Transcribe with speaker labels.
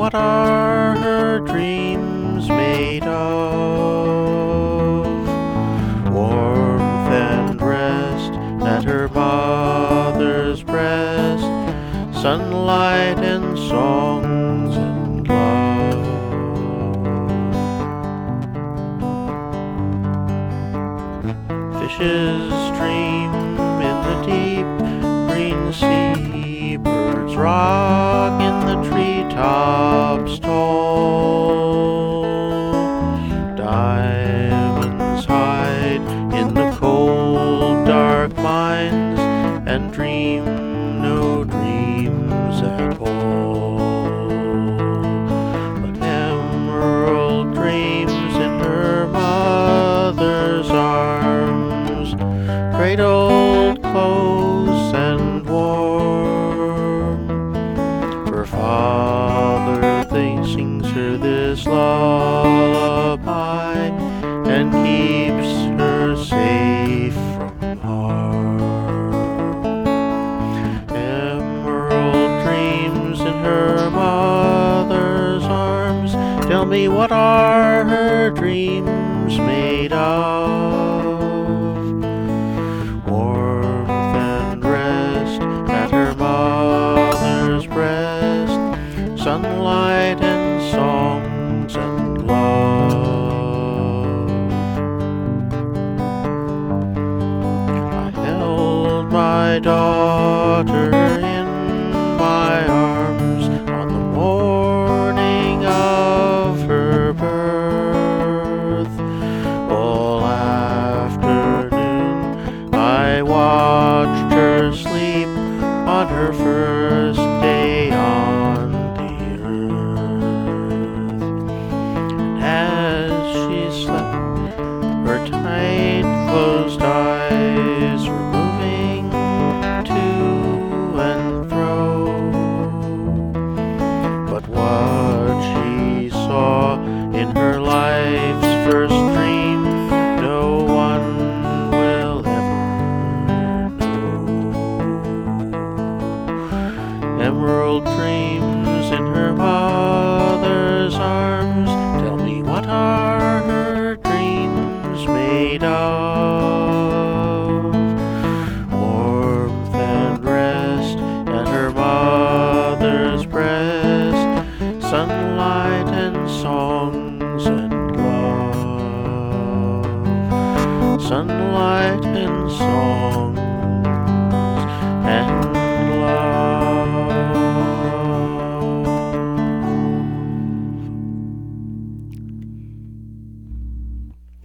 Speaker 1: what are her dreams made of? Warmth and rest at her mother's breast, sunlight and songs and love. Fishes dream in the deep green sea, birds rock in the treetops tall, diamonds hide in the cold dark mines and dream no dreams at all. But emerald dreams in her mother's arms, cradled close and warm. Her father sings her this lullaby and keeps her safe from harm. Emerald dreams in her mother's arms, tell me what are her dreams made of? Warmth and rest at her mother's breast, sunlight and songs and love. I held my daughter in my arms on the morning of her birth. All afternoon I watched her sleep on her first day on the earth. And as she slept, her tight closed eyes were moving to and fro. But what she saw in her life's first dream, no one will ever know. Emerald dreams in her mother's arms, tell me what are her dreams made of? Warmth and rest at her mother's breast, sunlight and songs and love. Sunlight and songs